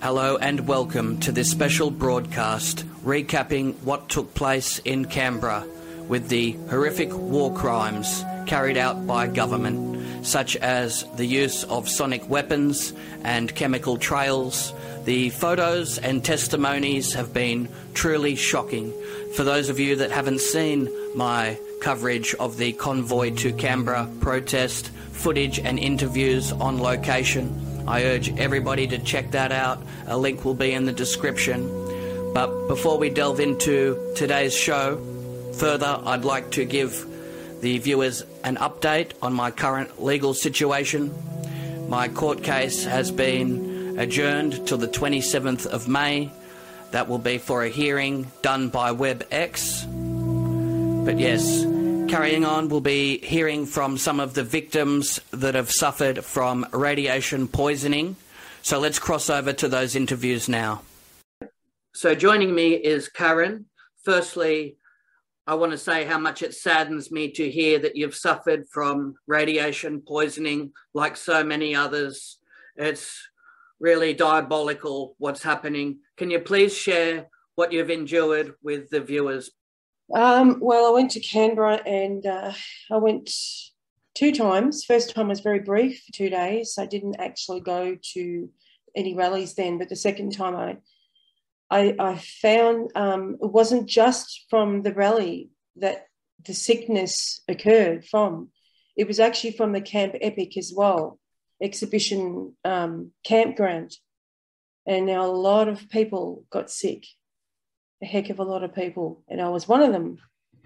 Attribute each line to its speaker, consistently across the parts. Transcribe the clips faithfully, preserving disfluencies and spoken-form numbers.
Speaker 1: Hello and welcome to this special broadcast recapping what took place in Canberra with the horrific war crimes carried out by government, such as the use of sonic weapons and chemical trails. The photos and testimonies have been truly shocking. For those of you that haven't seen my coverage of the Convoy to Canberra protest, footage and interviews on location, I urge everybody to check that out. A link will be in the description. But before we delve into today's show further, I'd like to give the viewers an update on my current legal situation. My court case has been adjourned till the twenty-seventh of May. That will be for a hearing done by WebEx. But yes, carrying on, we'll be hearing from some of the victims that have suffered from radiation poisoning. So let's cross over to those interviews now. So joining me is Karen. Firstly, I want to say how much it saddens me to hear that you've suffered from radiation poisoning like so many others. It's really diabolical what's happening. Can you please share what you've endured with the viewers?
Speaker 2: Um, well, I went to Canberra and uh, I went two times. First time was very brief, for two days. I didn't actually go to any rallies then, but the second time I I, I found um, it wasn't just from the rally that the sickness occurred from. It was actually from the Camp Epic as well, exhibition um, campground. And now a lot of people got sick. A heck of a lot of people, and I was one of them.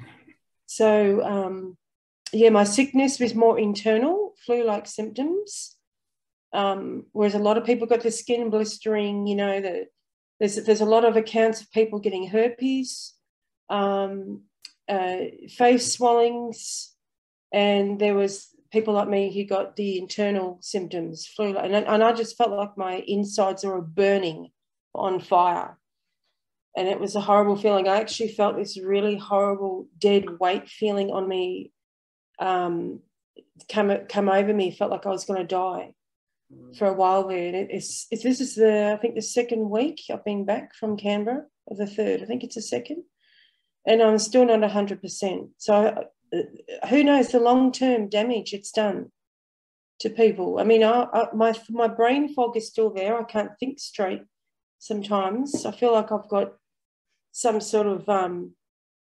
Speaker 2: So, um, yeah, my sickness was more internal, flu-like symptoms, um, whereas a lot of people got the skin blistering, you know, the, there's, there's a lot of accounts of people getting herpes, um, uh, face swellings, and there was people like me who got the internal symptoms, flu-like, and, and I just felt like my insides were burning on fire. And it was a horrible feeling. I actually felt this really horrible dead weight feeling on me um, come come over me. Felt like I was going to die for a while there. And it, it's, it's this is the I think the second week I've been back from Canberra, or the third. I think it's the second, and I'm still not one hundred percent. So uh, who knows the long term damage it's done to people? I mean, I, I, my my brain fog is still there. I can't think straight. Sometimes I feel like I've got some sort of, um,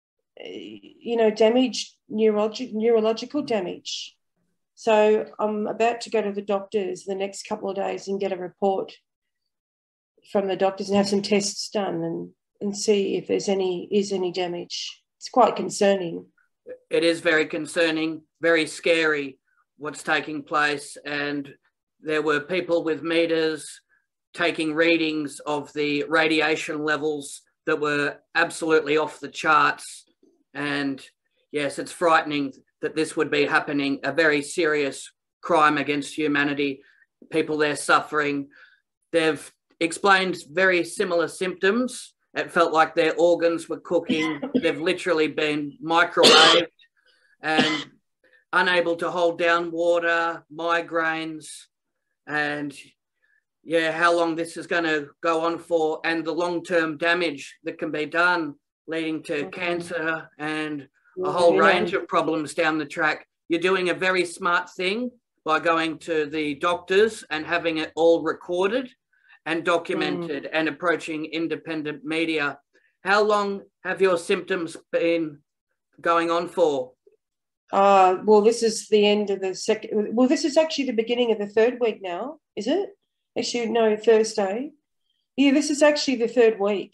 Speaker 2: you know, damage, neurologic, neurological damage. So I'm about to go to the doctors the next couple of days and get a report from the doctors and have some tests done and, and see if there's any, is any damage. It's quite concerning.
Speaker 1: It is very concerning, very scary what's taking place. And there were people with meters taking readings of the radiation levels that were absolutely off the charts. And yes, it's frightening that this would be happening, a very serious crime against humanity. People there suffering. They've explained very similar symptoms. It felt like their organs were cooking. They've literally been microwaved and unable to hold down water, migraines, and yeah, how long this is going to go on for, and the long-term damage that can be done, leading to mm-hmm. cancer and a whole yeah. range of problems down the track. You're doing a very smart thing by going to the doctors and having it all recorded and documented mm. and approaching independent media. How long have your symptoms been going on for?
Speaker 2: Uh, well, this is the end of the second. Well, this is actually the beginning of the third week now, is it? Actually, no, Thursday. Yeah, this is actually the third week.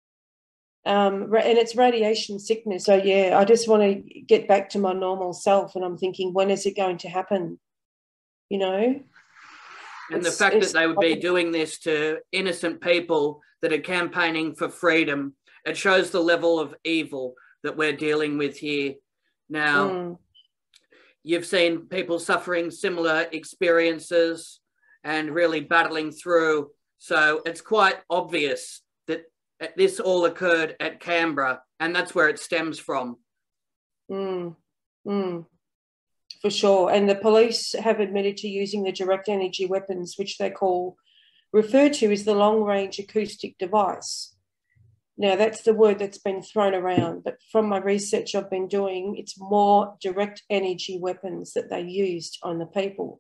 Speaker 2: Um, and it's radiation sickness. So, yeah, I just want to get back to my normal self. And I'm thinking, when is it going to happen? You know?
Speaker 1: And it's, the fact that they would be doing this to innocent people that are campaigning for freedom, it shows the level of evil that we're dealing with here. Now, mm. you've seen people suffering similar experiences and really battling through. So it's quite obvious that this all occurred at Canberra, and that's where it stems from.
Speaker 2: Mm, mm, for sure. And the police have admitted to using the direct energy weapons, which they call refer to is the long-range acoustic device. Now, that's the word that's been thrown around, but from my research I've been doing, it's more direct energy weapons that they used on the people.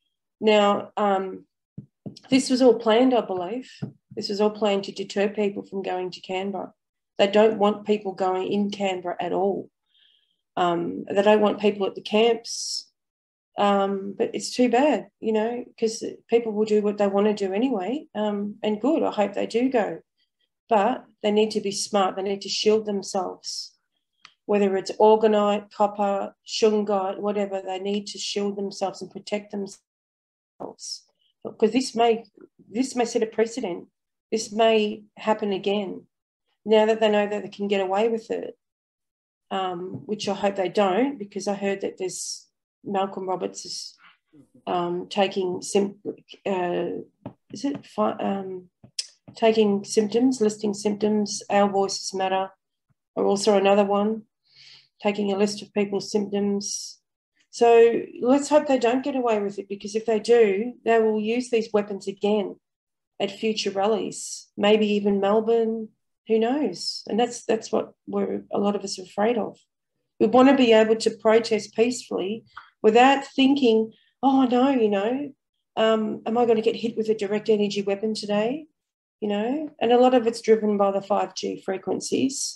Speaker 2: Now, um, this was all planned, I believe. This was all planned to deter people from going to Canberra. They don't want people going in Canberra at all. Um, they don't want people at the camps. Um, but it's too bad, you know, because people will do what they want to do anyway. Um, and good, I hope they do go. But they need to be smart. They need to shield themselves, whether it's orgonite, copper, shungite, whatever. They need to shield themselves and protect themselves, because this may this may set a precedent. This may happen again now that they know that they can get away with it, um, which I hope they don't, because I heard that there's Malcolm Roberts is um, taking sim uh, is it um, taking symptoms, listing symptoms. Our Voices Matter are also another one, taking a list of people's symptoms. So let's hope they don't get away with it, because if they do, they will use these weapons again at future rallies, maybe even Melbourne, who knows? And that's that's what we're a lot of us are afraid of. We want to be able to protest peacefully without thinking, oh no, you know, um, am I going to get hit with a direct energy weapon today? You know, and a lot of it's driven by the five G frequencies,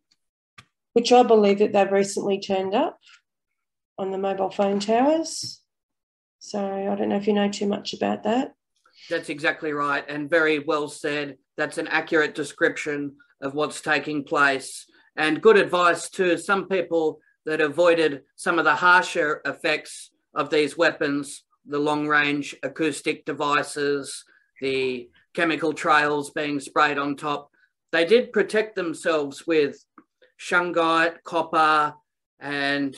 Speaker 2: which I believe that they've recently turned up on the mobile phone towers. So I don't know if you know too much about that.
Speaker 1: That's exactly right, and very well said. That's an accurate description of what's taking place, and good advice to some people that avoided some of the harsher effects of these weapons, the long-range acoustic devices, the chemical trails being sprayed on top. They did protect themselves with shungite, copper, and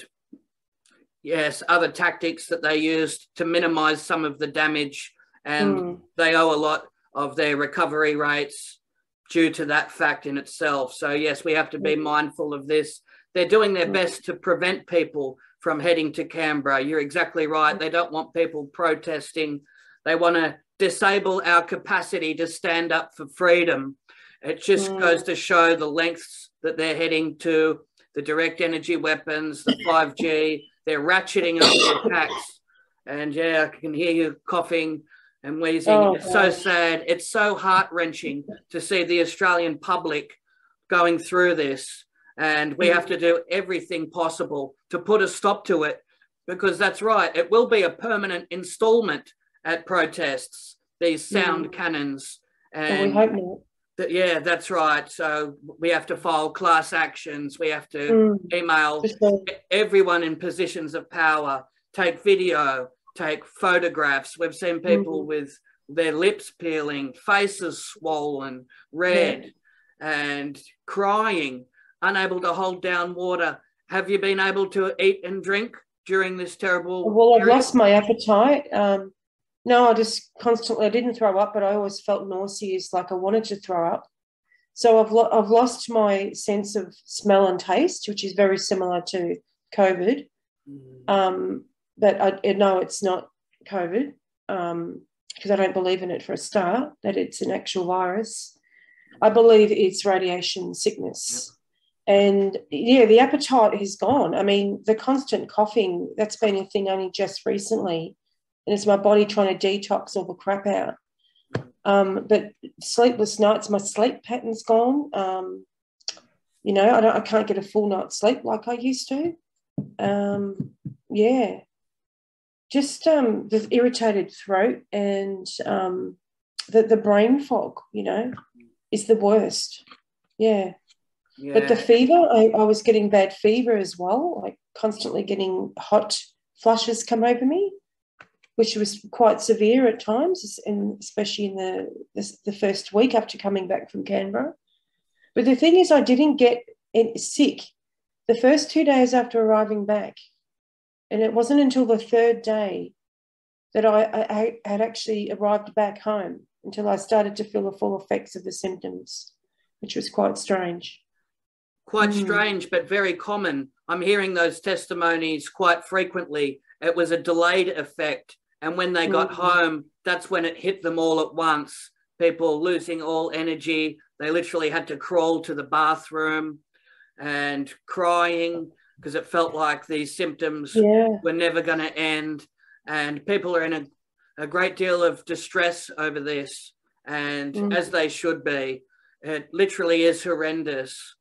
Speaker 1: yes, other tactics that they used to minimize some of the damage, and mm. they owe a lot of their recovery rates due to that fact in itself. So yes, we have to be mindful of this. They're doing their best to prevent people from heading to Canberra. You're exactly right. They don't want people protesting. They want to disable our capacity to stand up for freedom. It just mm. goes to show the lengths that they're heading to, the direct energy weapons, the five G. They're ratcheting up the attacks. And yeah, I can hear you coughing and wheezing. Oh, it's so sad. It's so heart-wrenching to see the Australian public going through this. And we have to do everything possible to put a stop to it, because that's right. It will be a permanent installment at protests, these sound mm. cannons. And
Speaker 2: well, we hope not.
Speaker 1: That, yeah, that's right. So we have to file class actions. We have to mm. email everyone in positions of power, take video, take photographs. We've seen people mm. with their lips peeling, faces swollen, red, yeah. and crying, unable to hold down water. Have you been able to eat and drink during this terrible
Speaker 2: Well,
Speaker 1: period?
Speaker 2: I've lost my appetite. Um, no, I just constantly, I didn't throw up, but I always felt nauseous, like I wanted to throw up. So I've, lo I've lost my sense of smell and taste, which is very similar to COVID. Mm. Um, but I, I know it's not COVID, um, because I don't believe in it for a start, that it's an actual virus. I believe it's radiation sickness. Yep. And, yeah, the appetite is gone. I mean, the constant coughing, that's been a thing only just recently, and it's my body trying to detox all the crap out. Um, but sleepless nights, my sleep pattern's gone. Um, you know, I, don't, I can't get a full night's sleep like I used to. Um, yeah. Just um, the irritated throat and um, the, the brain fog, you know, is the worst. Yeah. Yeah. But the fever, I, I was getting bad fever as well, like constantly getting hot flushes come over me, which was quite severe at times, and especially in the, the, the first week after coming back from Canberra. But the thing is, I didn't get sick the first two days after arriving back. And it wasn't until the third day that I, I, I had actually arrived back home until I started to feel the full effects of the symptoms, which was quite strange.
Speaker 1: Quite mm. strange, but very common. I'm hearing those testimonies quite frequently. It was a delayed effect. And when they got mm. home, that's when it hit them all at once. People losing all energy. They literally had to crawl to the bathroom and crying because it felt like these symptoms
Speaker 2: Yeah.
Speaker 1: were never going to end. And people are in a, a great deal of distress over this, and
Speaker 2: Mm.
Speaker 1: as they should be. It literally is horrendous,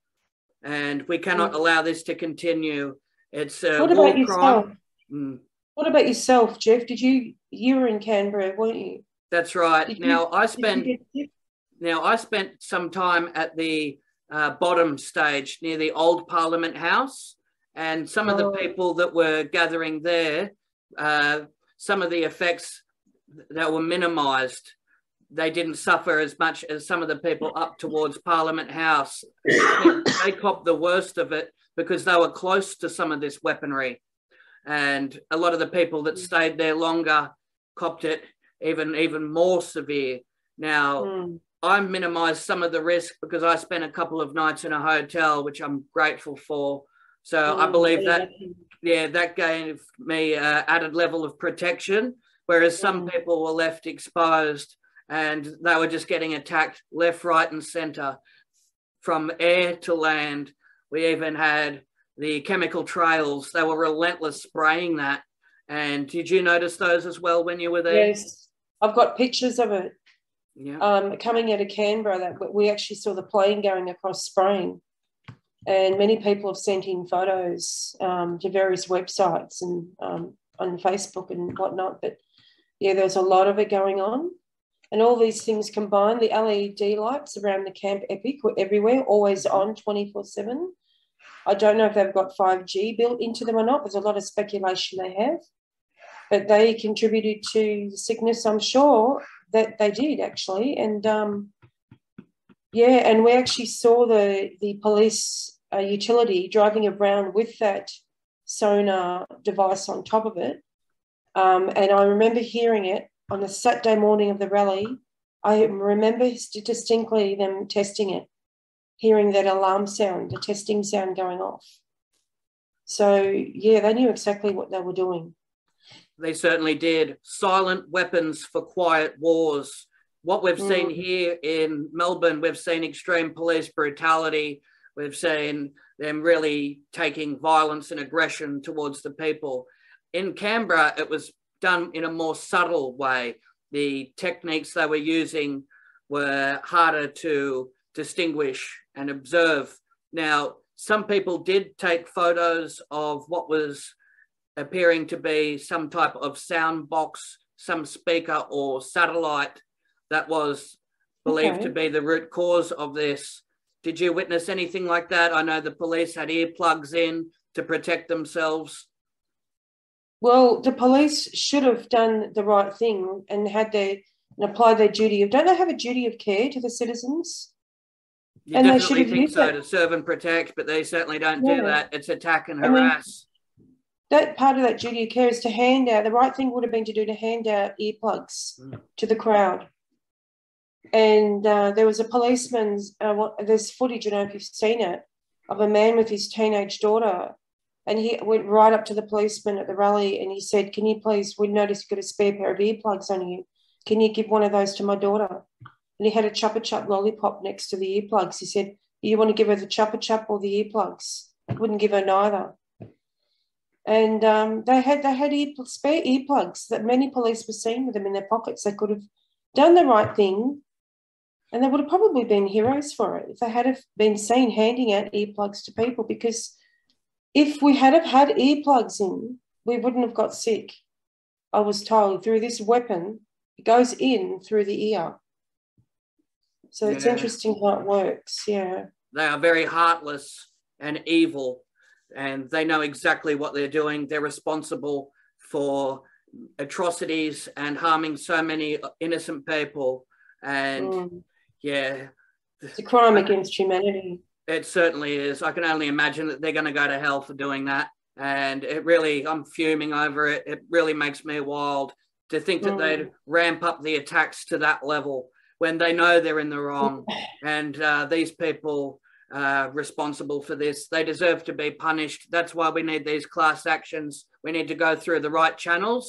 Speaker 1: and we cannot
Speaker 2: Mm.
Speaker 1: allow this to continue. It's a
Speaker 2: What
Speaker 1: war
Speaker 2: about yourself?
Speaker 1: crime. Mm.
Speaker 2: What about yourself, Jeff? Did you, you were in Canberra, weren't you?
Speaker 1: That's right.
Speaker 2: Did
Speaker 1: now
Speaker 2: you,
Speaker 1: I spent
Speaker 2: did you get,
Speaker 1: now I spent some time at the uh, bottom stage near the old Parliament House, and some of the
Speaker 2: oh,
Speaker 1: people that were gathering there, uh, some of the effects that were minimised. They didn't suffer as much as some of the people up towards Parliament House. They copped the worst of it because they were close to some of this weaponry. And a lot of the people that stayed there longer copped it even, even more severe. Now,
Speaker 2: mm.
Speaker 1: I minimised some of the risk because I spent a couple of nights in a hotel, which I'm grateful for. So mm, I believe that, yeah, that gave me an added level of protection, whereas some
Speaker 2: mm.
Speaker 1: people were left exposed and they were just getting attacked left, right and centre from air to land. We even had the chemical trails. They were relentless spraying that. And did you notice those as well when you were there?
Speaker 2: Yes, I've got pictures of it.
Speaker 1: Yeah.
Speaker 2: Um, coming out of Canberra, that we actually saw the plane going across spraying. And many people have sent in photos um, to various websites and um, on Facebook and whatnot. But yeah, there's a lot of it going on. And all these things combined, the L E D lights around the Camp Epic were everywhere, always on twenty-four seven. I don't know if they've got five G built into them or not. There's a lot of speculation they have. But they contributed to the sickness, I'm sure that they did, actually. And, um, yeah, and we actually saw the, the police uh, utility driving around with that sonar device on top of it. Um, and I remember hearing it on the Saturday morning of the rally. I remember distinctly them testing it, hearing that alarm sound, the testing sound going off. So, yeah, they knew exactly what they were doing.
Speaker 1: They certainly did. Silent weapons for quiet wars. What we've mm. seen here in Melbourne, we've seen extreme police brutality. We've seen them really taking violence and aggression towards the people. In Canberra, it was done in a more subtle way. The techniques they were using were harder to distinguish and observe. Now, some people did take photos of what was appearing to be some type of sound box, some speaker or satellite that was believed okay. to be the root cause of this. Did you witness anything like that? I know the police had earplugs in to protect themselves.
Speaker 2: Well, the police should have done the right thing and had their and applied their duty of. Don't they have a duty of care to the citizens?
Speaker 1: You and definitely think so, that. to serve and protect, but they certainly don't yeah. do that. It's attack and harass.
Speaker 2: I mean, that part of that duty of care is to hand out. The right thing would have been to do to hand out earplugs mm. to the crowd. And uh, there was a policeman's. Uh, what, there's footage, I don't know if you've seen it, of a man with his teenage daughter. And he went right up to the policeman at the rally and he said, can you please, we noticed you've got a spare pair of earplugs on you. Can you give one of those to my daughter? And he had a Chupa Chup lollipop next to the earplugs. He said, you want to give her the Chupa Chup or the earplugs? I wouldn't give her neither. And um, they had they had ear, spare earplugs that many police were seen with them in their pockets. They could have done the right thing and they would have probably been heroes for it if they had have been seen handing out earplugs to people, because if we had have had earplugs in, we wouldn't have got sick. I was told through this weapon, it goes in through the ear. So yeah. It's interesting how it works, yeah.
Speaker 1: They are very heartless and evil, and they know exactly what they're doing. They're responsible for atrocities and harming so many innocent people. And mm. yeah.
Speaker 2: It's a crime against humanity.
Speaker 1: It certainly is. I can only imagine that they're going to go to hell for doing that. And it really, I'm fuming over it. It really makes me wild to think that mm. they'd ramp up the attacks to that level when they know they're in the wrong. And uh, these people uh, responsible for this, they deserve to be punished. That's why we need these class actions. We need to go through the right channels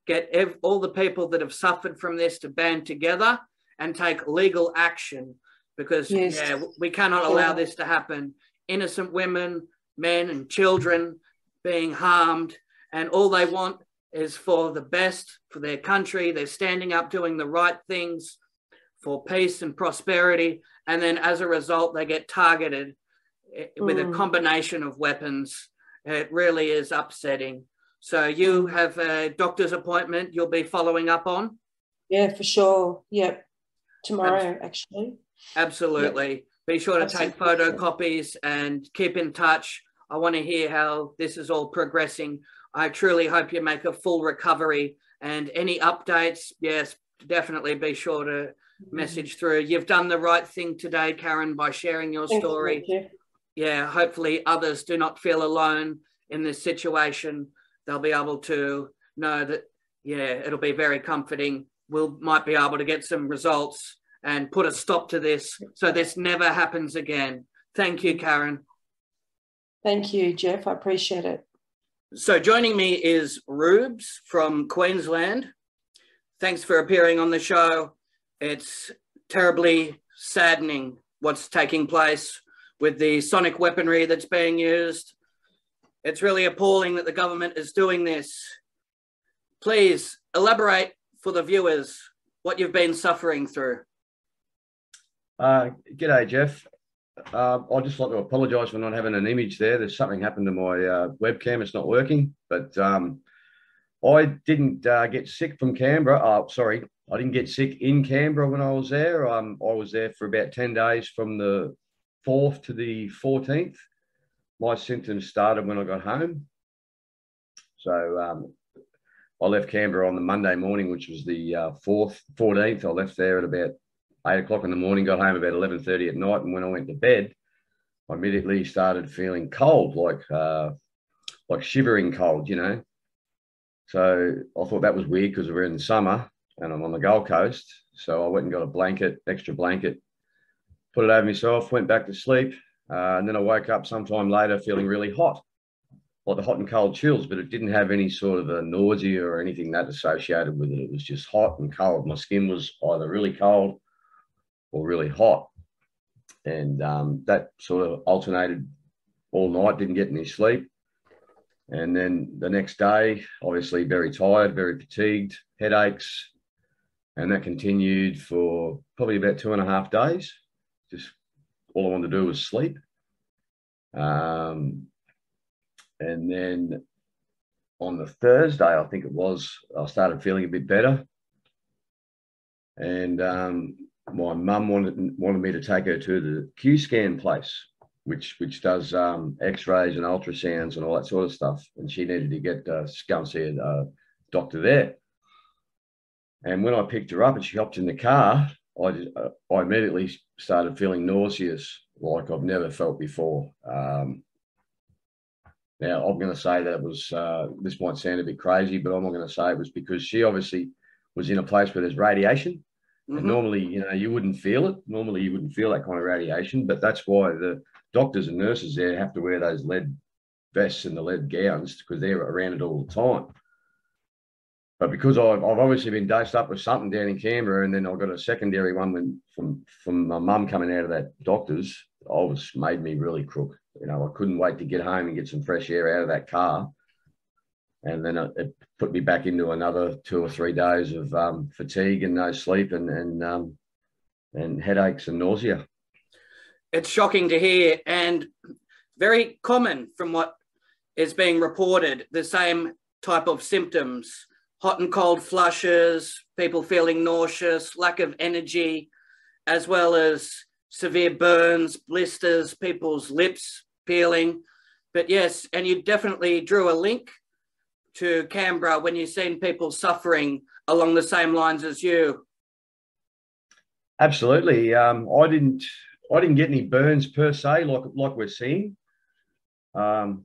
Speaker 1: get ev- all the people that have suffered from this to band together and take legal action, because
Speaker 2: Yes.
Speaker 1: yeah, we cannot allow this to happen. Innocent women, men and children being harmed, and all they want is for the best for their country. They're standing up, doing the right things for peace and prosperity, and then as a result, they get targeted with mm. a combination of weapons. It really is upsetting. So you have a doctor's appointment you'll be following up on?
Speaker 2: Yeah, for sure. Yep. Tomorrow, Abs- actually.
Speaker 1: Absolutely. Yep. Be sure to Absolutely. take photocopies and keep in touch. I want to hear how this is all progressing. I truly hope you make a full recovery, and any updates, yes, definitely be sure to mm-hmm. message through. You've done the right thing today, Karen, by sharing your
Speaker 2: Thank
Speaker 1: story.
Speaker 2: You.
Speaker 1: Yeah, hopefully others do not feel alone in this situation. They'll be able to know that, yeah, it'll be very comforting. We'll might be able to get some results and put a stop to this so this never happens again. Thank you, Karen.
Speaker 2: Thank you, Jeff. I appreciate it.
Speaker 1: So joining me is Rubes from Queensland. Thanks for appearing on the show. It's terribly saddening what's taking place with the sonic weaponry that's being used. It's really appalling that the government is doing this. Please elaborate for the viewers what you've been suffering through.
Speaker 3: Uh, g'day, Jeff. Uh, I'd just like to apologise for not having an image there. There's something happened to my uh, webcam. It's not working. But um, I didn't uh, get sick from Canberra. Oh, sorry. I didn't get sick in Canberra when I was there. Um, I was there for about ten days from the fourth to the fourteenth. My symptoms started when I got home. So um, I left Canberra on the Monday morning, which was the uh, fourth, fourteenth. I left there at about eight o'clock in the morning, got home about eleven thirty at night. And when I went to bed, I immediately started feeling cold, like uh, like shivering cold, you know. So I thought that was weird because we're in the summer and I'm on the Gold Coast. So I went and got a blanket, extra blanket, put it over myself, went back to sleep. Uh, and then I woke up sometime later feeling really hot, like the hot and cold chills, but it didn't have any sort of a nausea or anything that associated with it. It was just hot and cold. My skin was either really cold or really hot. And um, that sort of alternated all night, didn't get any sleep. And then the next day, obviously very tired, very fatigued, headaches. And that continued for probably about two and a half days. Just all I wanted to do was sleep. Um, and then on the Thursday, I think it was, I started feeling a bit better. And um, my mum wanted, wanted me to take her to the Q-scan place, which which does um, X-rays and ultrasounds and all that sort of stuff. And she needed to get uh, go and see a uh, doctor there. And when I picked her up and she hopped in the car, I, just, uh, I immediately started feeling nauseous, like I've never felt before. Um, now, I'm going to say that it was, uh, this might sound a bit crazy, but I'm not going to say it was because she obviously was in a place where there's radiation. Mm-hmm. And normally, you know, you wouldn't feel it. Normally, you wouldn't feel that kind of radiation, but that's why the doctors and nurses there have to wear those lead vests and the lead gowns because they're around it all the time. But because I've, I've obviously been dosed up with something down in Canberra, and then I got a secondary one when, from from my mum coming out of that doctor's, I was made me really crook. You know, I couldn't wait to get home and get some fresh air out of that car. And then it, it put me back into another two or three days of um, fatigue and no sleep and and um, and headaches and nausea.
Speaker 1: It's shocking to hear, and very common from what is being reported, the same type of symptoms. Hot and cold flushes, people feeling nauseous, lack of energy, as well as severe burns, blisters, people's lips peeling. But yes, and you definitely drew a link to Canberra when you've seen people suffering along the same lines as you.
Speaker 3: Absolutely. Um, I didn't I didn't get any burns per se, like, like we're seeing. Um,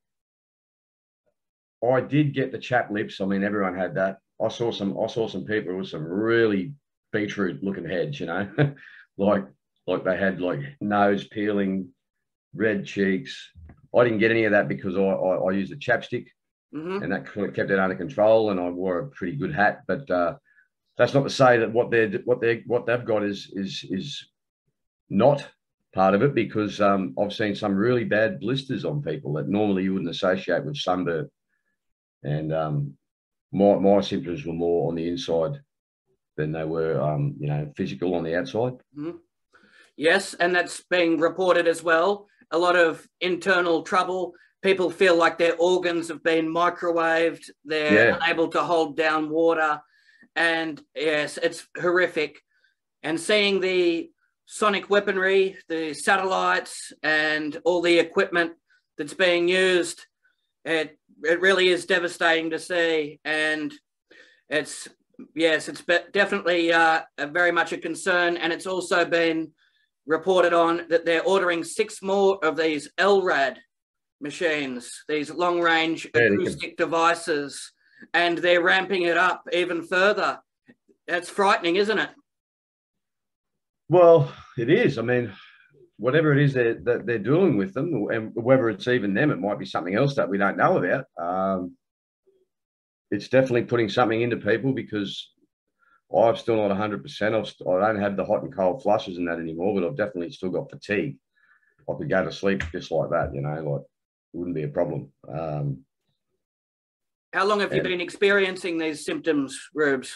Speaker 3: I did get the chapped lips. I mean, everyone had that. I saw some. I saw some people with some really beetroot-looking heads. You know, like like they had like nose peeling, red cheeks. I didn't get any of that because I I, I used a chapstick
Speaker 1: Mm-hmm.
Speaker 3: and that kept it under control. And I wore a pretty good hat, but uh, that's not to say that what they're what they what they've got is is is not part of it, because um, I've seen some really bad blisters on people that normally you wouldn't associate with sunburn, and um, my my symptoms were more on the inside than they were, um, you know, physical on the outside.
Speaker 1: Mm-hmm. Yes, and that's being reported as well. A lot of internal trouble. People feel like their organs have been microwaved. They're
Speaker 3: Yeah.
Speaker 1: unable to hold down water. And yes, it's horrific. And seeing the sonic weaponry, the satellites, and all the equipment that's being used, it, it really is devastating to see. And it's, yes, it's definitely uh, a very much a concern. And it's also been reported on that they're ordering six more of these L RAD machines, these long-range
Speaker 3: Yeah,
Speaker 1: acoustic devices, and they're ramping it up even further. That's frightening, isn't it?
Speaker 3: Well, it is. I mean, whatever it is that they're, they're doing with them, and whether it's even them, it might be something else that we don't know about. Um, it's definitely putting something into people, because I'm still not one hundred percent. I've, I don't have the hot and cold flushes and that anymore, but I've definitely still got fatigue. I could go to sleep just like that, you know, like it wouldn't be a problem. Um,
Speaker 1: How long have you
Speaker 3: and,
Speaker 1: been experiencing these symptoms, Rubes?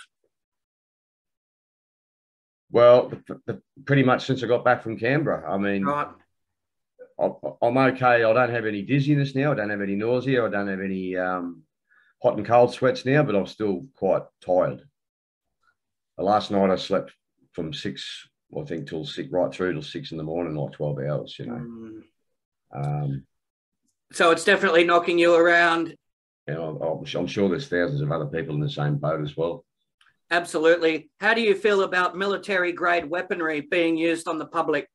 Speaker 3: Well, the, the, pretty much since I got back from Canberra. I mean,
Speaker 1: Right.
Speaker 3: I, I'm okay. I don't have any dizziness now. I don't have any nausea. I don't have any um, hot and cold sweats now, but I'm still quite tired. Last night I slept from six, I think, till six, right through till six in the morning, like twelve hours, you know.
Speaker 1: Mm.
Speaker 3: Um,
Speaker 1: so it's definitely knocking you around.
Speaker 3: And I'm, I'm sure there's thousands of other people in the same boat as well.
Speaker 1: Absolutely. How do you feel about military-grade weaponry being used on the public?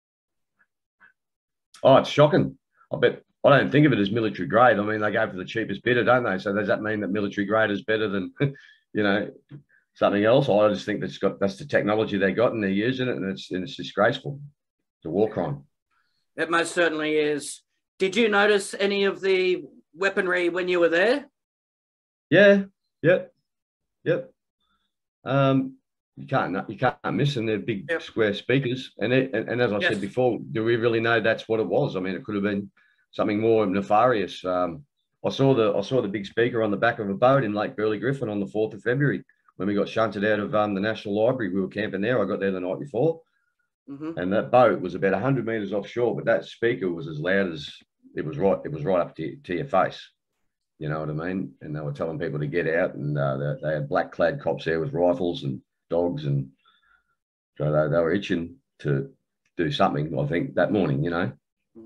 Speaker 3: Oh, it's shocking. I bet I don't think of it as military grade. I mean, they go for the cheapest bidder, don't they? So does that mean that military grade is better than, you know, something else? I just think that's got that's the technology they got and they're using it, and it's and it's disgraceful. It's a war crime.
Speaker 1: It most certainly is. Did you notice any of the weaponry when you were there?
Speaker 3: Yeah. Yep. Yep. Um, you can't you can't miss them. They're big yep. square speakers, and it, and, and as I yes. said before, do we really know that's what it was? I mean, it could have been something more nefarious. Um, I saw the I saw the big speaker on the back of a boat in Lake Burley Griffin on the fourth of February when we got shunted out of um, the National Library. We were camping there. I got there the night before, mm-hmm. and that boat was about a hundred meters offshore, but that speaker was as loud as it was right. It was right up to, to your face. You know what I mean? And they were telling people to get out, and uh, they, they had black clad cops there with rifles and dogs, and so they, they were itching to do something, I think, that morning, you know.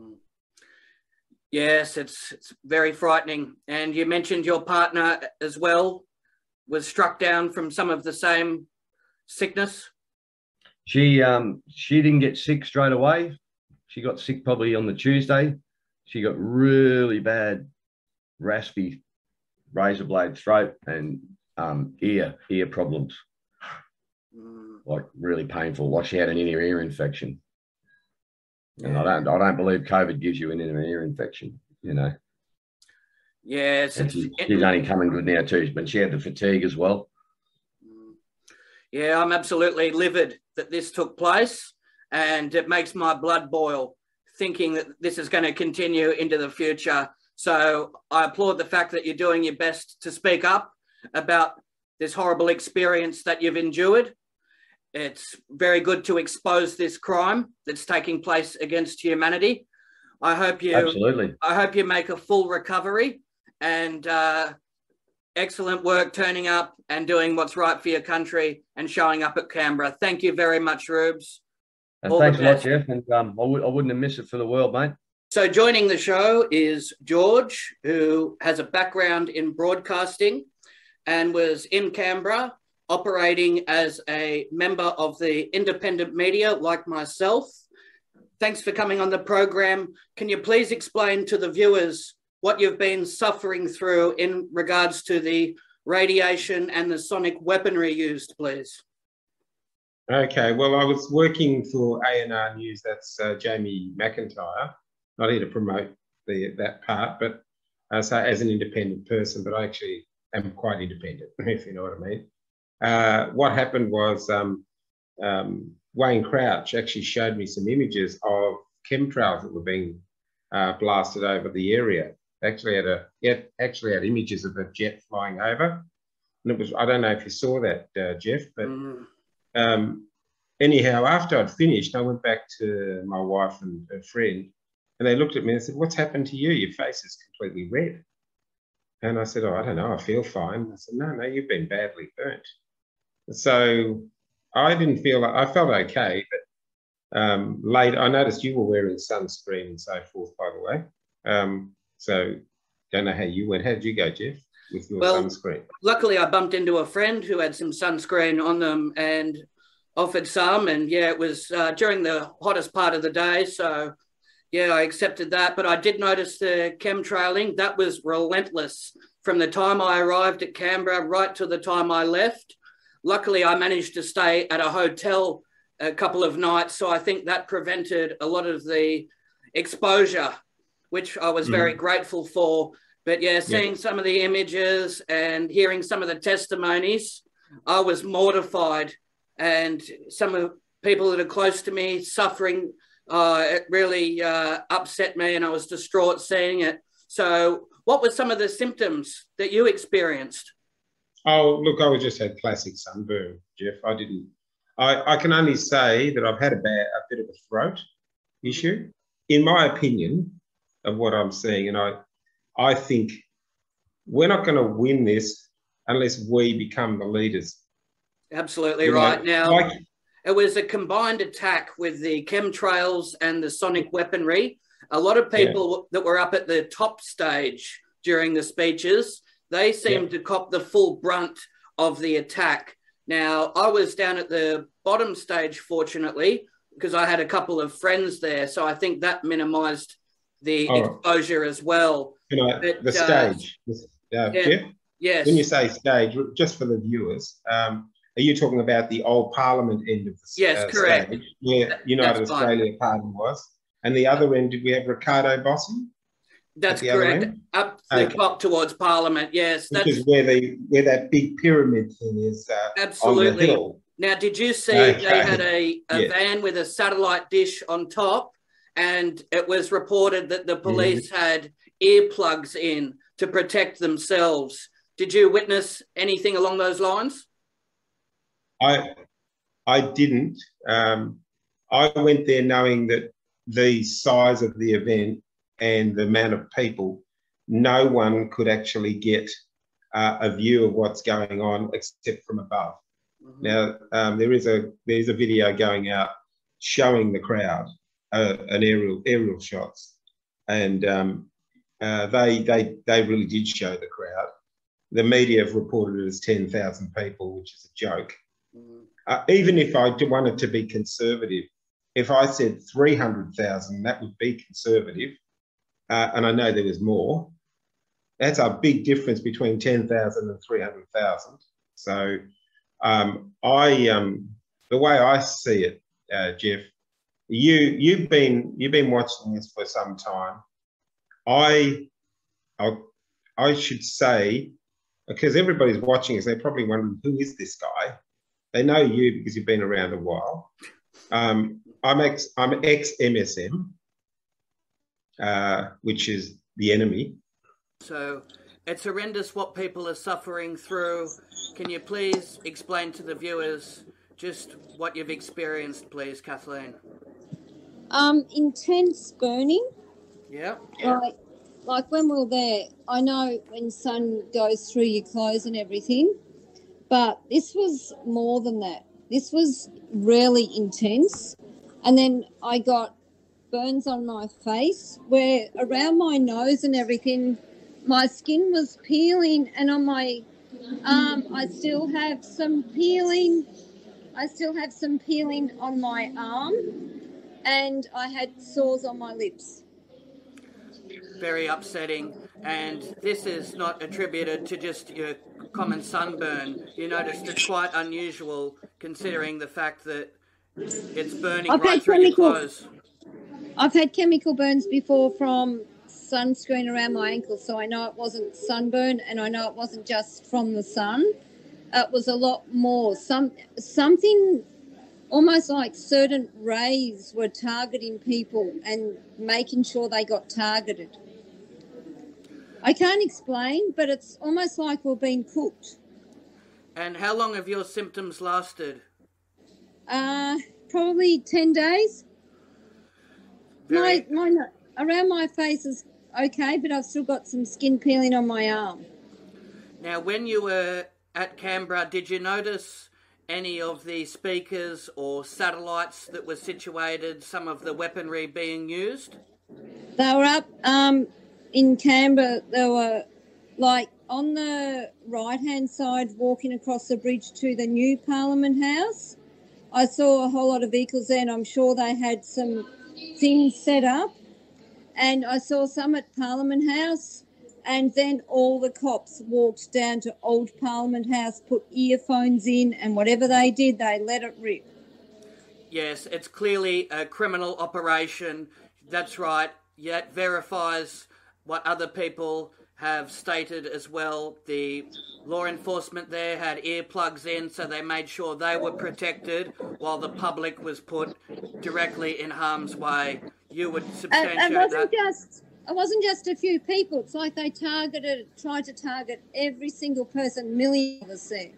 Speaker 1: Yes, it's it's very frightening. And you mentioned your partner as well was struck down from some of the same sickness.
Speaker 3: She um she didn't get sick straight away. She got sick probably on the Tuesday. She got really bad raspy razor blade throat and um, ear ear problems, mm. like really painful. Like she had an inner ear infection, yeah. and I don't I don't believe COVID gives you an inner ear infection. You know.
Speaker 1: Yes,
Speaker 3: and she's, she's only coming good now too, but she had the fatigue as well.
Speaker 1: Yeah, I'm absolutely livid that this took place, and it makes my blood boil thinking that this is going to continue into the future. So I applaud the fact that you're doing your best to speak up about this horrible experience that you've endured. It's very good to expose this crime that's taking place against humanity. I hope you,
Speaker 3: Absolutely.
Speaker 1: I hope you make a full recovery, and uh, excellent work turning up and doing what's right for your country and showing up at Canberra. Thank you very much, Rubes.
Speaker 3: And thanks a lot, Jeff. And um, I, w- I wouldn't have missed it for the world, mate.
Speaker 1: So joining the show is George, who has a background in broadcasting and was in Canberra operating as a member of the independent media like myself. Thanks for coming on the program. Can you please explain to the viewers what you've been suffering through in regards to the radiation and the sonic weaponry used, please?
Speaker 4: Okay, well, I was working for A N R News, that's uh, Jamie McIntyre. Not here to promote the, that part, but uh, so as an independent person, but I actually am quite independent, if you know what I mean. Uh, what happened was um, um, Wayne Crouch actually showed me some images of chemtrails that were being uh, blasted over the area. Actually had a yeah, actually had images of a jet flying over, and it was, I don't know if you saw that, uh, Jeff, but mm. um, anyhow, after I'd finished, I went back to my wife and a friend, and they looked at me and said, "What's happened to you? Your face is completely red." And I said, "Oh, I don't know. I feel fine." I said, "No, no, you've been badly burnt." So I didn't feel, I felt okay, but um, late, I noticed you were wearing sunscreen and so forth, by the way. Um, so don't know how you went. How did you go, Jeff, with your
Speaker 1: well,
Speaker 4: sunscreen?
Speaker 1: Luckily, I bumped into a friend who had some sunscreen on them and offered some. And yeah, it was uh, during the hottest part of the day. So yeah, I accepted that. But I did notice the chemtrailing. That was relentless from the time I arrived at Canberra right to the time I left. Luckily, I managed to stay at a hotel a couple of nights, so I think that prevented a lot of the exposure, which I was mm. very grateful for. But yeah, seeing yeah. some of the images and hearing some of the testimonies, I was mortified. And some of the people that are close to me suffering, uh, it really uh, upset me, and I was distraught seeing it. So what were some of the symptoms that you experienced?
Speaker 4: Oh, look, I just had classic sunburn, Jeff. I didn't, I, I can only say that I've had a, bad, a bit of a throat issue. In my opinion of what I'm seeing, and I, I think we're not going to win this unless we become the leaders.
Speaker 1: Absolutely
Speaker 4: you
Speaker 1: right.
Speaker 4: Know,
Speaker 1: now,
Speaker 4: like,
Speaker 1: it was a combined attack with the chemtrails and the sonic weaponry. A lot of people yeah. that were up at the top stage during the speeches, they seemed yeah. to cop the full brunt of the attack. Now, I was down at the bottom stage, fortunately, because I had a couple of friends there. So I think that minimised the oh. exposure as well.
Speaker 4: You know, but, the stage, uh, uh,
Speaker 1: yeah,
Speaker 4: Jeff?
Speaker 1: Yes.
Speaker 4: When you say stage, just for the viewers, um, are you talking about the old Parliament end of the
Speaker 1: yes,
Speaker 4: uh,
Speaker 1: correct.
Speaker 4: stage where United
Speaker 1: That's
Speaker 4: Australia fine. Party was? And the other end, did we have Ricardo Bossy?
Speaker 1: That's correct. Up the okay. top towards Parliament, yes.
Speaker 4: Which
Speaker 1: that's
Speaker 4: is where the where that big pyramid thing is. Uh,
Speaker 1: absolutely.
Speaker 4: On the hill.
Speaker 1: Now, did you see
Speaker 4: okay.
Speaker 1: they had a, a
Speaker 4: yeah.
Speaker 1: van with a satellite dish on top, and it was reported that the police yeah. had earplugs in to protect themselves. Did you witness anything along those lines?
Speaker 4: I I didn't. Um, I went there knowing that the size of the event and the amount of people, no one could actually get uh, a view of what's going on except from above. Mm-hmm. Now, um, there is a there's a video going out showing the crowd, uh, an aerial aerial shots, and um, uh, they they they really did show the crowd. The media have reported it as ten thousand people, which is a joke. Mm-hmm. Uh, even if I wanted to be conservative, if I said three hundred thousand, that would be conservative. Uh, and I know there was more. That's a big difference between ten thousand and three hundred thousand. So um, I, um, the way I see it, uh, Jeff, you, you've been, you've been watching this for some time. I, I, I should say, because everybody's watching us, they're probably wondering, who is this guy? They know you because you've been around a while. Um, I'm ex, I'm ex-M S M. Uh, which is the enemy.
Speaker 1: So it's horrendous what people are suffering through. Can you please explain to the viewers just what you've experienced, please, Kathleen?
Speaker 5: Um, intense burning.
Speaker 1: Yeah.
Speaker 5: Like, like when we were there, I know when sun goes through your clothes and everything, but this was more than that. This was really intense. And then I got burns on my face where around my nose and everything, my skin was peeling, and on my um I still have some peeling I still have some peeling on my arm, and I had sores on my lips.
Speaker 1: Very upsetting. And this is not attributed to just your common sunburn. You noticed it's quite unusual considering the fact that it's burning
Speaker 5: I've
Speaker 1: right
Speaker 5: had
Speaker 1: through
Speaker 5: chemical,
Speaker 1: your clothes.
Speaker 5: I've had chemical burns before from sunscreen around my ankles, so I know it wasn't sunburn, and I know it wasn't just from the sun. It was a lot more. Some something almost like certain rays were targeting people and making sure they got targeted. I can't explain, but it's almost like we're being cooked.
Speaker 1: And how long have your symptoms lasted?
Speaker 5: Uh, probably ten days.
Speaker 1: Very...
Speaker 5: My, my, around my face is okay, but I've still got some skin peeling on my arm.
Speaker 1: Now, when you were at Canberra, did you notice any of the speakers or satellites that were situated, some of the weaponry being used?
Speaker 5: They were up um, in Canberra. They were like on the right-hand side walking across the bridge to the new Parliament House. I saw a whole lot of vehicles there, and I'm sure they had some things set up. And I saw some at Parliament House, and then all the cops walked down to Old Parliament House, put earphones in, and whatever they did, they let it rip.
Speaker 1: Yes, it's clearly a criminal operation. That's right. That verifies what other people have stated as well. The law enforcement there had earplugs in, so they made sure they were protected while the public was put directly in harm's way. You would substantiate
Speaker 5: it wasn't
Speaker 1: that?
Speaker 5: Just, it wasn't just a few people. It's like they targeted, tried to target every single person, millions of us there.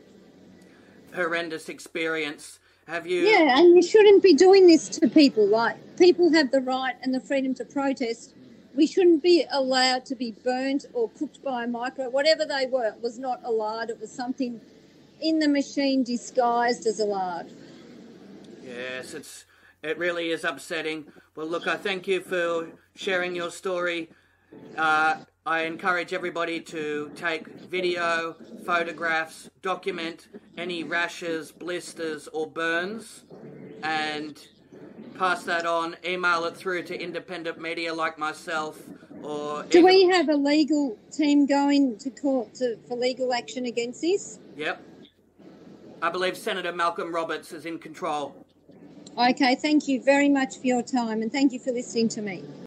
Speaker 1: Horrendous experience. Have you...
Speaker 5: Yeah, and you shouldn't be doing this to people. Like, people have the right and the freedom to protest. We shouldn't be allowed to be burnt or cooked by a micro. Whatever they were, it was not a lard. It was something in the machine disguised as a lard.
Speaker 1: Yes, it's it really is upsetting. Well, look, I thank you for sharing your story. Uh, I encourage everybody to take video, photographs, document any rashes, blisters or burns, and pass that on, email it through to independent media like myself. Or
Speaker 5: Do even... we have a legal team going to court to, for legal action against this?
Speaker 1: Yep. I believe Senator Malcolm Roberts is in control.
Speaker 5: Okay, thank you very much for your time, and thank you for listening to me.